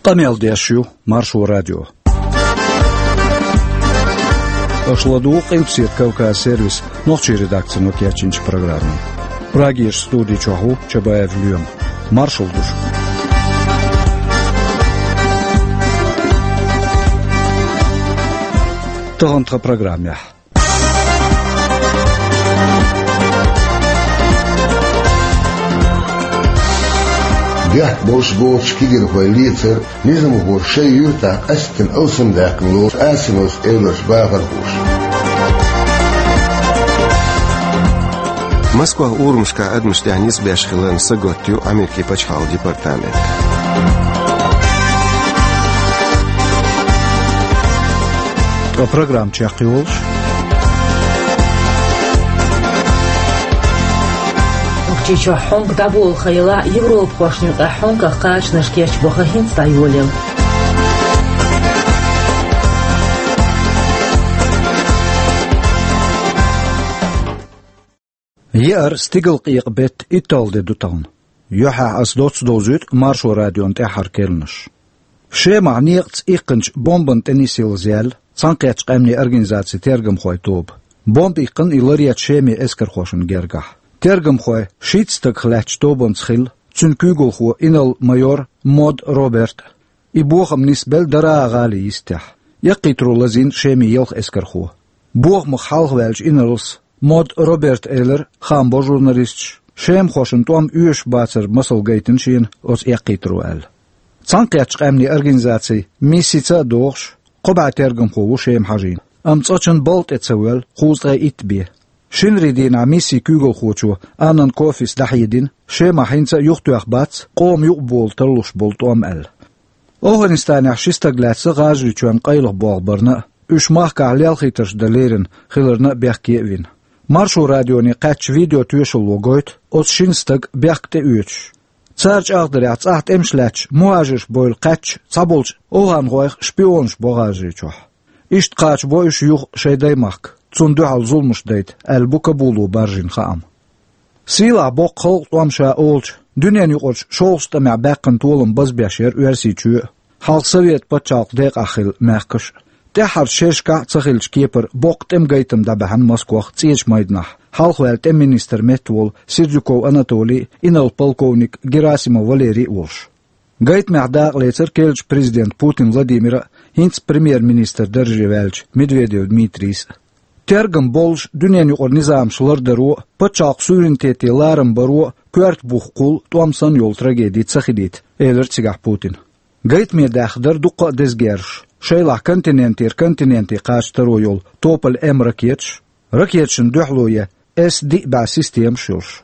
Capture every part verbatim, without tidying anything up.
Тамел Дешью, Маршу радио. Ошладук импсит Кавказ сервис, ночи редакция нокиячинч программы. Прагиш студии Чаху, Чабаев Льем. Маршал душ. Тонтра программе. Бях бош бош кигер хой лицер, низам гор шею так астен осем дак лос асенос элос багар буш. Москва Урмска адмиштянис бешхилен саготю Америки почхал департамент. Программ Чахиолш. Чичо хонг дабул хайла Европ хошню а хонга хач наш кеч бохахин стаюлил. Яр стигл qiyqbet италде дутаун. Юха асдоц дозут маршо радион тахар келнш. Шема ниqts iqinch bomban tenisил зял, цанкач qamni организации тергам хойтоб. Бомб iqin иларият шеми эскер хошн гергах. Тергам хой шитстак хлач тобон цхил, цункюгл хо инал майор Мод Роберт. И бохам нисбел дара гали истях. Яqitrу лазин шеми елх эскер хо. Бох мхалх велж иналс Мод Роберт Эллер, хамбо журналист, шем хошен том уеш бацер масл гейтен шин от яqitrу эл. Цанкач qamni организации мисица дохш, qoba тергам хо шем хажин. Амцочен болт эцевел, хузга итби. Шинридин амиси кюгл хочу, анан кофис дахидин, шема хинца юхтуах бац, qom юqbol терлуш болтом эл. Афганистан шистаглатса гажу чуан qайлых болбарна, үш махка алялхиташ далерин, хилерна бяхкевин. Маршу радиони qaч видео тюшл логойт, от шинстаг бяхкте үч. Царч агдыряц ахт эмшлач, муажиш бойл qaч, цаболч, оған гойх шпионш богажи чух. Ишт qaч бойш юх шейдаймах. Цундуал зулмуш дейт, әлбу кабулу баржин хаам. Сила бок халк туамша олч, дүнен юқорч шоғста мә бәқін толым базбяшер уәрси чуе. Халк совет пачалк дейк ахил мәқкіш. Техар шешка цахилч кепер бок тем гейтем дабахан Москвах цеч майднах. Халк вәл тем министр Метвол, Сирдюков Анатолий, инал полковник Герасимов Валерий Волш. Гейт мәғдақ лейцер келч президент Путин Владимира, хинц премьер-министр Держи Вәлч Медведев Дмитрийс. Тергам болш дүнен юқор низам шылар дару, пачақ суверенитети ларым бару, куарт бұққул туамсан йол трагедии цахидит, элер цигах Путин. Гайт медахдар дуқа дезгерш, шейлах континентир континенти қаштару йол, топал эм ракетш, ракетшин духлуя, эс диба систем шурш.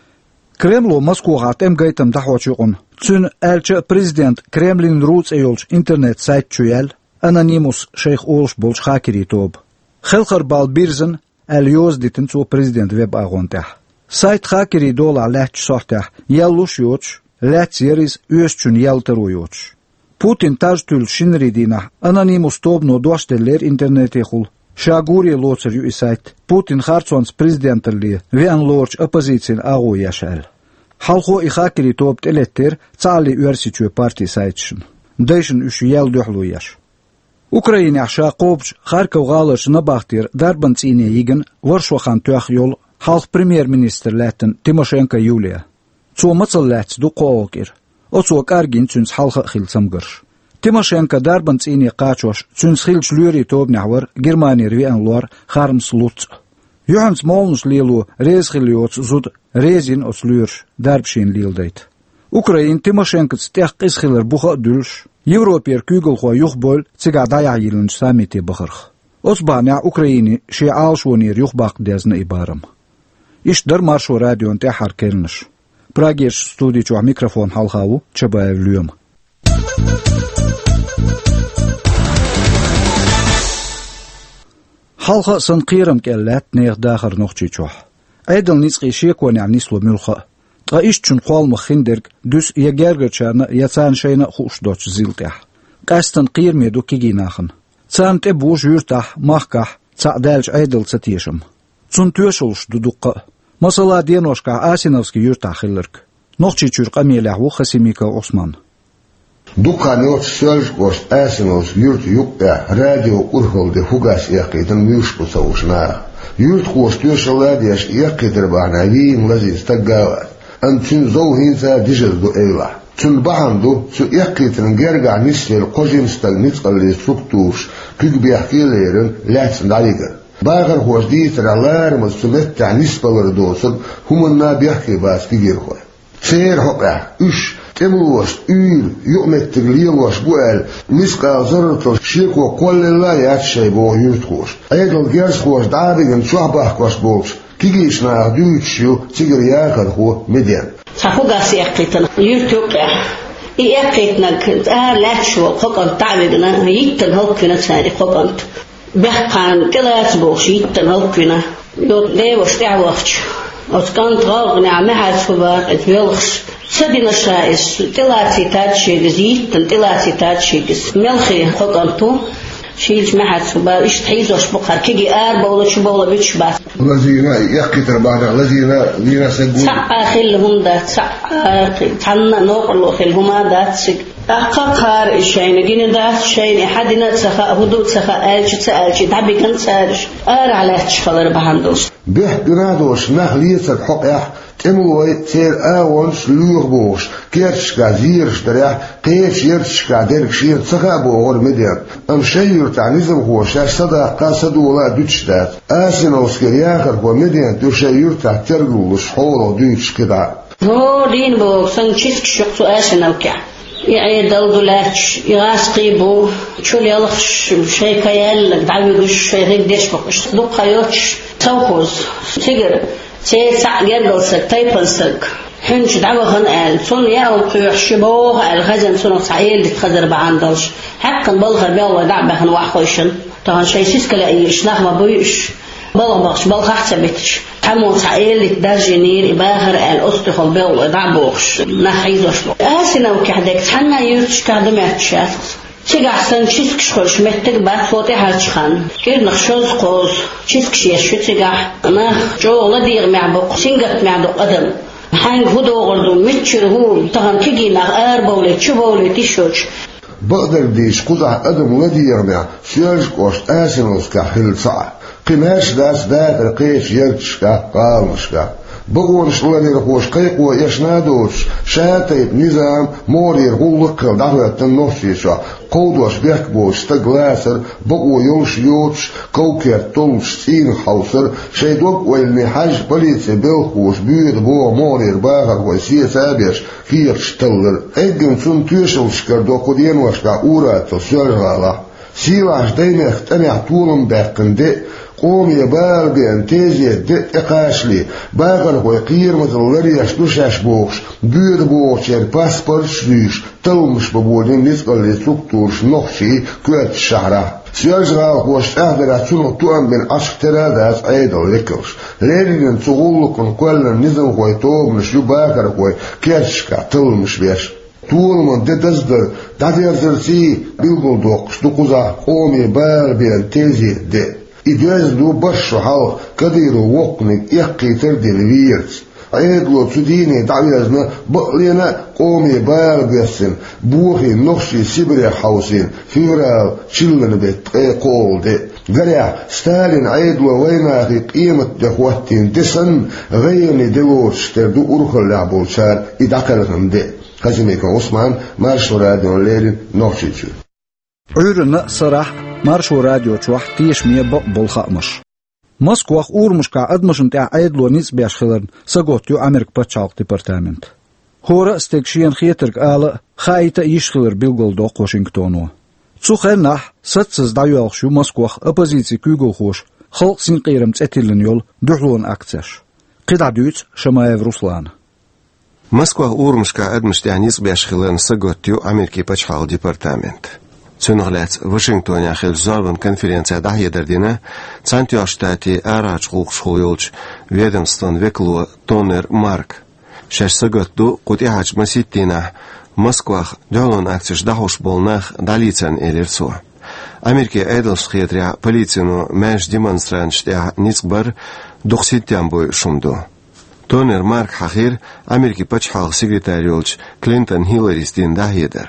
Кремлу Москвахат эм гайтам дахвачуқун, цун әлчі президент Кремлин руц эйолш интернет сайт чуял, анонимус шейх олш болш хакери тоб. خلخر بالبيرزن اليوز ديتن سو بريزيدنت ويب اغونتح سايت خاكري دولا لاتش صحتح يلوش يوتش لاتش يريز يوشچون يلترو يوتش بوتين تاجتول شنري دينا انانيموس توبنو دوشتلر انترنت يخول شاغوري لوتسر يو سايت بوتين خارتسونس بريزيدنتلي ويان لورج اوبوزيشن اغو يشال حلخو اخاكري توب تلتر تعالي يورسيتشو بارتي سايتشن ديشن اش يل دوحلو يش Украина аша qobch Kharkov galash nabachtir darbantsine yigen Warshawhan tuach yol halk premier-minister laten Timoshenko Yulia. Zo matsal lats du qoogir. Otso kargin tsuns halka khilsamgers. Timoshenko darbantsine qachosh tsuns khilch luri tobnawar Germani rvi anlor kharms luts. Johans molns lilu rez khiliots zud rezin os lurs darbshin lildait. Ukraine Timoshenko stech iskhiller buha dulsh. Европер кюгл хо юхбол цига дая йилн самити бахарх. Осбаня Украине ши алшвонир юхбак дезна ибарам. Иш дар маршу радион тахар келнш. Прагеш студий чуа микрофон халхаву Чабаев Льем. Халха сан қирам келлат нех дахар нохчи чуа. Айдал ницқи шекони ам нисло мюлха. Qa işçün qalmı xindirg düz yegergçana yatsan şeyna xuşdoç ziltah. Qastan qirmedu kiginaxın. Çante bu jürtah mahkah çadalç aydıl çatiyşim. Çun tüşülş duduqqa. Masala denoşka Asinovski yürtah xillirk. Noqçi çürq amelahu Xasimika Osman. Dukani ot sölskos äsinos yurt jukka radio urholde hugas yaqitan myushku saushna. Yurt khos työshaladias yaqitar bana viin lazis tagawa. Antun zauhinza dijadu ela. Tun bahandu su yaqitan gerga nisel qojimstag nitqalli struktush kugbiahkilerin lats daliga. Bagar khos diitra alarm sumetta nisbalar dosub humanna biahki bas kigirkhoy. Ser hoqa üsh تموش يل يؤمت تغليوش بوال مسقى زرطل شيكو كل لا ياتشي بو يوتخوش ايدل جيرس خوش دابين شوحبه كوش بوش كيجيش نا دوتشيو تيجر ياخر هو مدين صحوغا سيقيتنا يوتيوب يقيتنا اه لاتشو قوقن تعبنا يتن هوكنا تاني قوقن بحقان كلاس بوش يتن هوكنا يوت ليوش تعوخش وتكون تغلغني عمها تفبار اتويلخش سبيل الشائس تلاتي تاتشيجز يتن تلاتي تاتشيجز ملخي خطنتو شيلش محد سبا إيش تحيزوش بقر كيجي آربا ولا شبولا بيتش باس لذينا يحكي تربانا لذينا لذينا سجون سعى خلهم دات سعى تحنا نوقلو خلهم دات سج أقاقار الشيء جين دات شيء حدنا تسخاء هدوء تسخاء ألش تسألش تعبي كان سارش آر على تشخلر بهندوس به جنادوش نخليت الحق تموي تير آونش لوربوش كيرشكا زيرش دريا قيش يرشكا ديرك شير تسخابو غور مدين ام شير تعنيزم هو شاش صدا قاسدو ولا دوتشتات آسنوس كرياخر هو مدين تو شير تحترقوش حولو دوتش كدا هو دين بو سنشيسك شخصو آسنوكا يعيد دولاتش يغاس قيبو شول يلخش شي كيالك دعوي قش شي غير ديش بقش دوقا يوتش توقوز تيجر تي ساعة جرجلسك تايبلسك حنش دعوة خنقال صن ياو قيوح شبوه الغزن صنو سعيل اللي تخزر بعندلش حقا بلغر بيو ودعبه هنواحوشن طبعا شي سيسك لأيش نغمة بيش بلغبخش بلغ احسبتش حمو سعيل اللي تدرجنير إباهر الأستخل بيو ودعبوش نحيزوش بو آسنا وكحدك تحنا يرتش كعدماتش تيجي أحسن تشيسك شخوش متك بعد فوتي هالشخان كير نخشوز قوز تشيسك شيشو تيجي أنا جو لدير معبق سينجت معبق أدم حين هدو غردو متشر هو تغن تيجي نغ أربا ولا تشبا ولا تشوش بقدر ديش قضع أدم لدير مع سيرج قوش آسنوس كحل صع قماش داس دات القيش يرتشكا قالمشكا بقول شلوني رخوش قيقو يشنادوش شاتيب نظام مورير غلق دعوة النوشيشا قودوش بيحكبوش تقلاسر بقو يوش يوتش كوكير تولش سين حوصر شيدوك ويلني حاج بليتي بلخوش بيد بو مورير باغر ويسير سابيش كيرش تلر ايجن سن تيشل شكردو قدين وشكا اوراتو سيرغالا سيلاش دينيخ تنع طولن باقن دي قوم يبال بأن تيجي دق قاشلي باغر ويقير مثل لريش دوشاش بوش بير بوش ير باسبور شريش تلمش ببولين نسقل لسوكتورش نخشي كوات الشهرة سيجغال قوش اهدر اتسونو توان من عشق تراداس عيدو لكرش ليرين تغولكن كل نظم خوي توب نشو باغر خوي كيرشكا تلمش بيش طول من دي تصدر دادير زرسي بيلبل دوقش دوقوزا قوم يبال بأن تيجي دق إدواز دو برشو حال كديرو وقنك يقي تردي الويرت عيدلو تديني دعويزنا بقلينا قومي بار بيسن بوخي نخشي سيبري حوسين فيرال تشلن بيت اي قول دي قريع ستالين عيدلو ويناخي قيمة دخواتين دسن غيني دلوش تردو أرخل لعبول شار إدعكالهم دي خزميكا عثمان مارشو راديو ليرين نوشيتشو عيرنا صراح مارشو راديو تشوح تيش ميبا بولخامش مسكوخ اورمش كا ادمشن تاع عيدلو نيس بياشخلن سغوتيو امريك باتشالق ديبارتامنت هورا ستيكشين خيترك آلا خايتا يشخلر بيلغل دوق واشنطونو تسوخل نح ستسز دايوالشو مسكوخ أبوزيتي كيغو خوش خلق سين قيرم تأتيلن يول دحلون أكتش قدع دوت شمايف روسلان مسكوخ اورمش كا ادمش تاع نيس بياشخلن سغوتيو امريكي باتشالق ديبارتامنت سنغلات واشنطن ياخل زاربن конференция داهية دردينا цантио штати арач хулшхулж ведомствон векло тонер марк шашсагатду кутиач маситтина Москвах дёлон акциш дахуш болнах далицен элерсо Америки эдэлш хетря полицину мэш демонстранчтя ницбар духситтян бой шумду тонер марк хахир Америки пачхал секретарёлч Клинтон Хиллари стин дахедер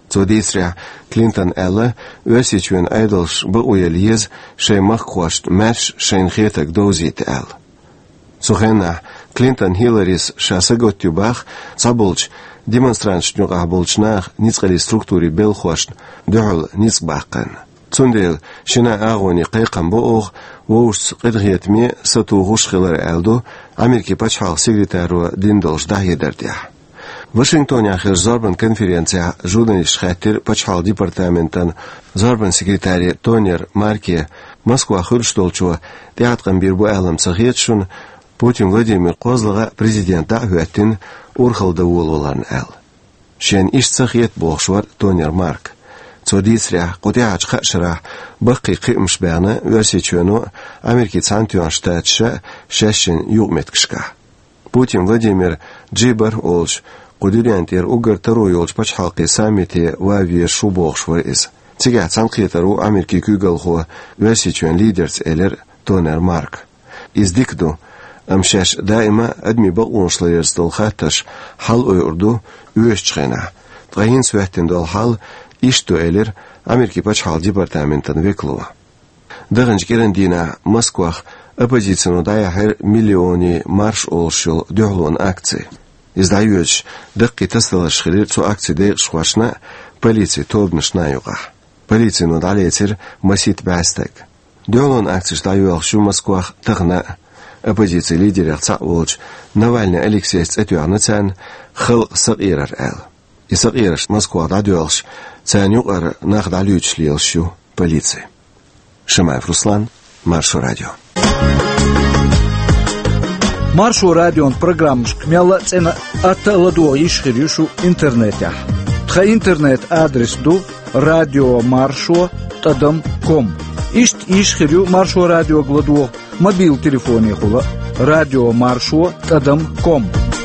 Zodisria Clinton Ella ösitjön eidels beoyelies she machquast mersh shein getek dozit el. Sochena Clinton Hillary's shasagotubach zabulch demonstrants nuga bulchnach nitzqali strukturi belkhwast duhl nitzbaqan. Tsundel shina agoni qayqan boog wos qidriyatmi satu ghushkhilar eldo Amerika pachhal sekretary dindolsh dahederdia. Вашингтоне ахир Зорбан конференция журналист хаттер пачхал департаментан Зорбан секретарь Тонер Марки Москва хурштолчу театран бирбу алам сахетшун Путин Владимир Козлага президента хаттин урхалда улуларн ал. Шен иш сахет бохшвар Тонер Марк. Цодисря qutiach khashra baqi qimsh bana versichunu Amerika Цантюан штатша шешин югметкшка. Путин Владимир Джибар олш قدرينتير أوجر ترويولش باش حلقي ساميتي وافي شوبوخش ورئيس تيجا تنقيترو أمريكي كوغل خو واسيتشون ليدرز إلر تونر مارك إزديكدو أمشاش دائما أدمي بقونش ليرز دول خاتش حل أيردو ويشتغينا تغيين سوهتين دول حل إشتو إلر أمريكي باش حل ديبارتامنتن ويكلوا دغنج كيرندينا موسكواخ أبوزيسيونو دايحر مليوني مارش أولشل دولون أكتسي Издаюч дыкки тасталаш хилир цу акции дэ шхвашна полиция тобнышна юга. Полиция ну далетер масит бастак. Дёлон акции штаюал шу Москвах тагна. Оппозиция лидер цаулч Навальный Алексей Цатюарна цан хыл сагирар ал. И сагираш Москва дадюалш цан югар нагдалюч лилшу полиция. Шамаев Руслан, Маршу радио. Маршу радион программш кмяла цена аталадуа ишхирюшу интернетя. Тха интернет адрес ду радио маршо тадам ком. Ишт ишхирю маршо радио гладуа мобил телефоне хула радио маршо тадам ком.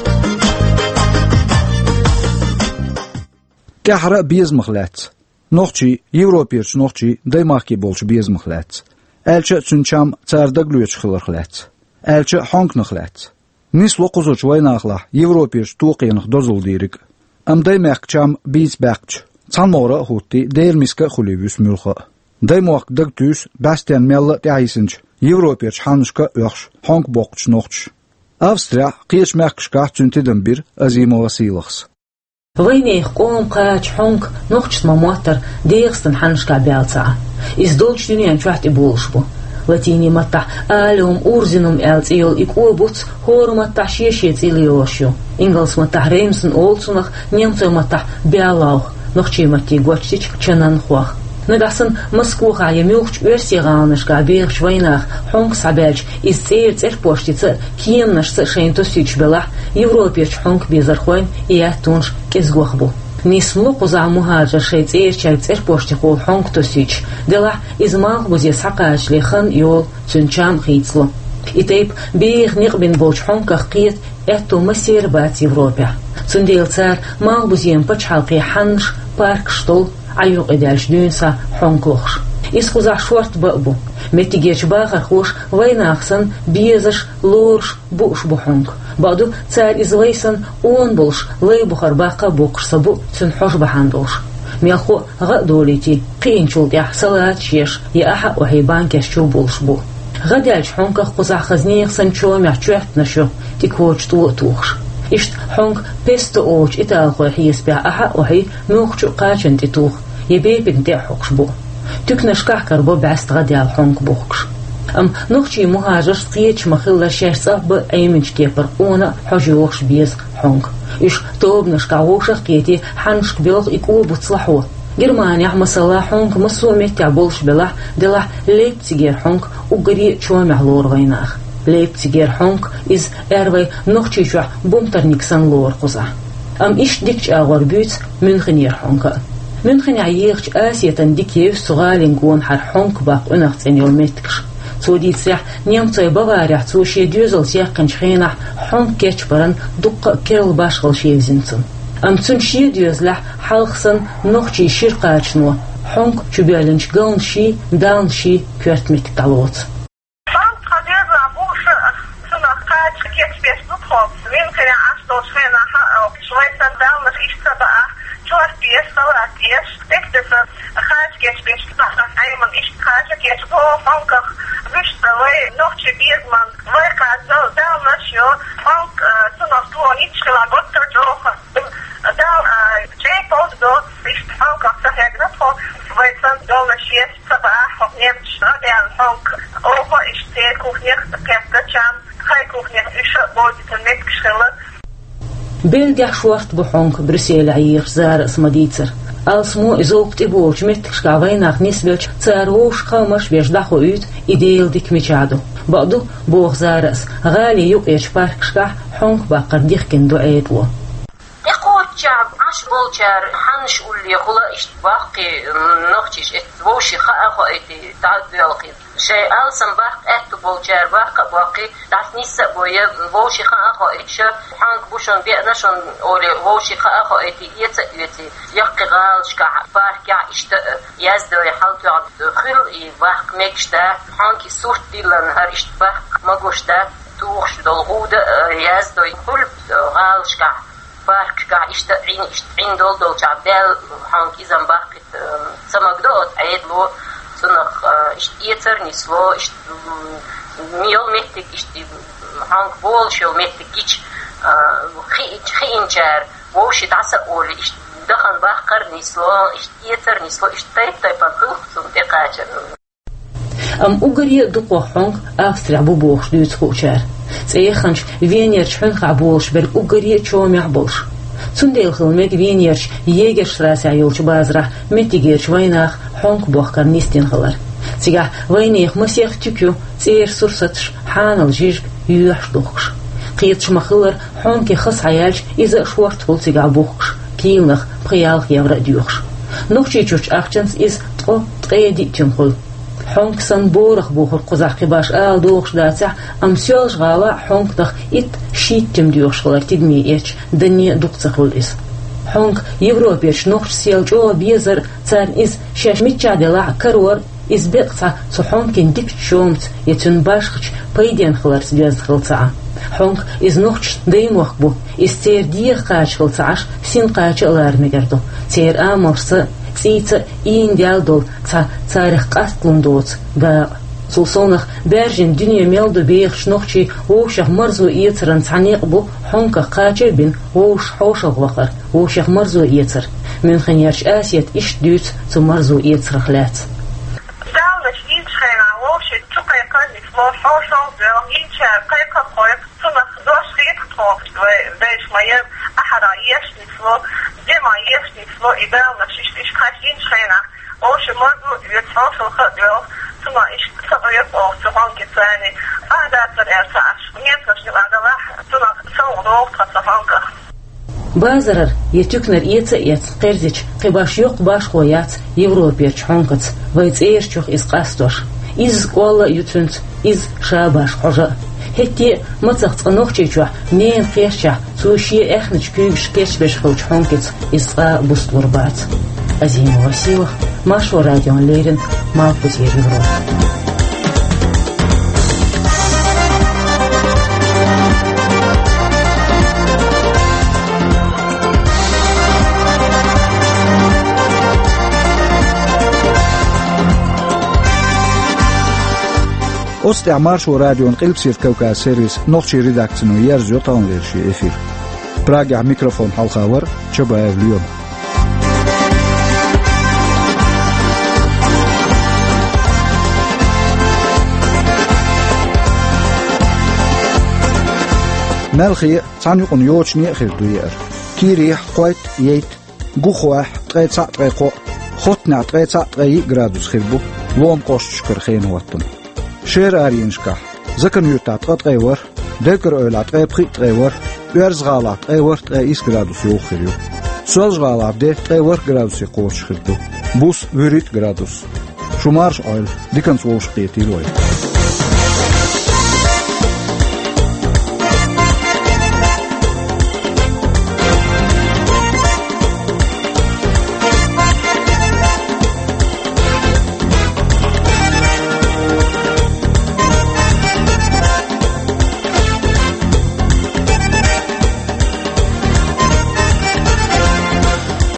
Кахра безмахлац. Нохчи Европеч нохчи даймахки болш безмахлац. Элча цунчам цардаглюч хилархлац. Elçi hanknıqlat. Nis loquzuç vaynaqla Европеш туqiyınıq dozul dirik. Amday məqçam biz bəqç. Çanmora hutti deyilmiska xulivüs mülxa. Daymoq dagtüs bastian mella təyisinç. Европеш hanışka öxş hank boqç noqç. Avstriya qiyeç məqçqa çüntidən bir azimova silğs. Войнех ком кач хонг нохчт мамотар дейгстен ханшка бялца. Из долч дюнян чахти болшбу. Латини мата алум урзинум элцил икубуц хормата шешецилиошю. Инглс мата реймсен олцунах немцев мата бялаух. Нохчи мати гочтич чананхуах. Нагасын Москвуха емюхч версиганышка бирч войнах хонг сабелч из цейр церпоштицы киемнашсы шейнтосич бела Европеч хонг безархойн и атунш кезгохбу. Нисмлу куза мухаджа шейцейр чай церпошти хол хонг тосич дела измах бузе сакач лехан йол цунчам хицлу. И тейп бих нирбин болч хонках қиет эту масир бат Европе. Цундейл цар мах бузем пачхалқи ханш парк штол айуқ идальш дюнса хонклохш. Из куза шорт бабу. Метигеч бахар хош войнахсан безаш лорш буш бухонг. Баду царь из вейсан он болш лей бухар бака букш сабу цун хош бахандолш. Мелху гадолити қинчул я салат шеш я аха ухайбан кешчу болш бу. Гадальч хонках куза хазнеяхсан чо мячуэт нашу тиквоч туотухш. Ишт хонг песто оч италху хиеспя аха ухай мюхчу қачен титух. Ебейбин дехокш бу. Тюкнашках карбо баст гадял хонг бухкш. Ам нохчи мухажар скиеч махилла шерса б эйминч кепар она хожиохш без хонг. Иш тобнашка ошах кети ханшк белх ику буцлаху. Германия масала хонг масумет таболш бела дела Лейпцигер хонг угри чомя лор войнах. Лейпцигер хонг из эрвей нохчи чуа бумтарниксан лор куза. Ам иш дикч агор бюц Мюнхенер хонга. Мюнхен عييخش آسيتن ديكيف سغالين قون حر حونك باق انغتين يوميتكش. سودي تسيح نيمتوي بغاريح توشي ديوزل سيقن شخينح حونك كيش برن دق كيرل باشغل شيفزنتن. ام تسن شي ديوزلح حلقسن نوخشي شيرقاتشنو حونك چوبيالنش قلن شي دالن شي كورت ميتكالوت. München astosfena schweizer dalmas ist aber chorti yes salat yes tektes khaj geç beş tahtan ayman iş khaj geç bu fanka vişta ve nohçe birman ve kaza dalmaşyo fank sunaf tuon içla gotter joha da jepos do iş fanka sahegna po ve san dalmaşyes sabah nem shradel fank oho işte kuchniach kefkacham khay kuchniach isha boditen metgschille بلدح شوارت بحونك برسيل عير زار اسمديتر السمو ازوقت ابوش متكش قاويناخ نسبيوش تساروش خامش بيجدحو ايت ايديل ديك ميشادو بعدو بوغ زارس غالي يو ايش باركشكح حونك باقر ديخكن دعيتو اقوت شعب عش بولشار حنش قولي خلا اشتباقي نوختيش اتبوشي خاقو ايتي تعدو يلقي شيء ألسن باق أتو بولجار باق باقي دعت نيسا بويا ووشي خاقو إيشا حانك بوشون بيأنشون أولي ووشي خاقو إيتي يتا يتي يقي غالش كع بارك يع إشتا يزدو يحلتو عبدو خل إي باق ميكشتا حانكي سورت ديلان هر إشتباق مغوشتا توخش دولغودة يزدو يقول غالش كع بارك كع إشتا عين إشتا عين دول دول جعبال حانكي إذن باقي سمقدوت عيدلو سنخ اشتيتر نسلو اشت ميول مهتك اشتي هانك بول شو مهتك كيش خي خينجار ووش تعسى أولي اشت دخن باخر نسلو اشتيتر نسلو اشتيت تايبان خلص تقاجر أم أجري دقوا حنك أفسر عبوبوش ديت خوشار سيخنش فينيرش حنك عبولش بل أجري شوم يعبولش سنديل خلمك فينيرش يجرش راس عيولش بازرة متجرش ويناخ حنك بوخكر نيستين خلر تيجا وينيخ مسيخ تكيو تير سرستش حانل جيج يوحش دوخش قيتش مخلر حنك خص عيالش إذا شورت فول تيجا بوخش كيلنخ بخيالخ يورا ديوخش نوخشي تشوش أخشنس إز تقو تقيدي تنخل حنك سن بورخ بوخر قزاقي باش آل دوخش داتح أم سيولش غالا حنك دخ إت شيت تم ديوخش خلر تدمي إيش دنيا دوقتخل إس حنك يوروبيش نوخش سيل جو بيزر تان إز شاش ميتشادي لا كرور إز بيقطع سحونكين ديك شومت يتن باشخش بيدين خلر سبيز خلطعا حنك إز نوخش دين وخبو إز تير ديخ قاش خلطعش سين قاش الار ميقردو تير آمرس سيتا إين ديال دول تا تاريخ قاتلون دوت با سلسونخ بارجن دنيا ميلدو بيخش نوخشي ووشخ مرزو إيترن تعنيق بو حنك قاچر بين ووش حوشغ وقر ووشخ مرزو إيتر من خنيرش آسيت إش دوت تو مرزو إيتر خلات دالش إيتشخينا ووشي تقي قلني فلو حوشغ دو إيتشار قيقا قويق تنخ دوش خيقتو بيش مير أحرا يشني فلو ديما يشني فلو إدالش إش إش قاش إيتشخينا ووشي مرزو يتفوشل خدو ثم إيش صغير أو ثمان كتاني هذا ترى نيتش هذا راح ثم صوروا خطفانك بازرر يتكنر إيتا إيت قرزيش قباش يق باش خويات يوروبيش حنكت ويت إيرشوخ إز قاستوش إز قولا يتنت إز شاباش حجا هتي متخت نوخشيشوح نين قيششح سوشي إخنش كيبش كيش بيش خوش حنكت إز قا بستوربات أزيم وسيوخ ماشو راديون ليرن مالكو زير يوروب استعمار شو راديو انقلب سير كوكا سيريس نوخشي ريداكتنو يرزيو طاون ليرشي افير براغع ميكروفون حلقاور شباب اليوم مالخي تانيقون يوچني خير دوير كيريح قويت ييت غوخواح تقيتا تقيقو خوتنا تقيتا تقي غرادوس خيربو لوم قوش شكر خين وطن شير آرينشكا زكن يوتا تقيور دكر اولا تقيبخي تقيور يرز غالا تقيور تقيس غرادوس يوخيريو سوز غالا دي تقيور غرادوس يقوش خيربو بوس وريت غرادوس شمارش اويل ديكنس ووش قيتي لوي